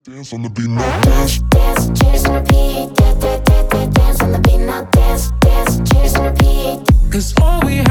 Dance on the beat now. Dance, dance, cheers and repeat. Dance on the beat now. Dance, cheers and repeat. 'Cause all we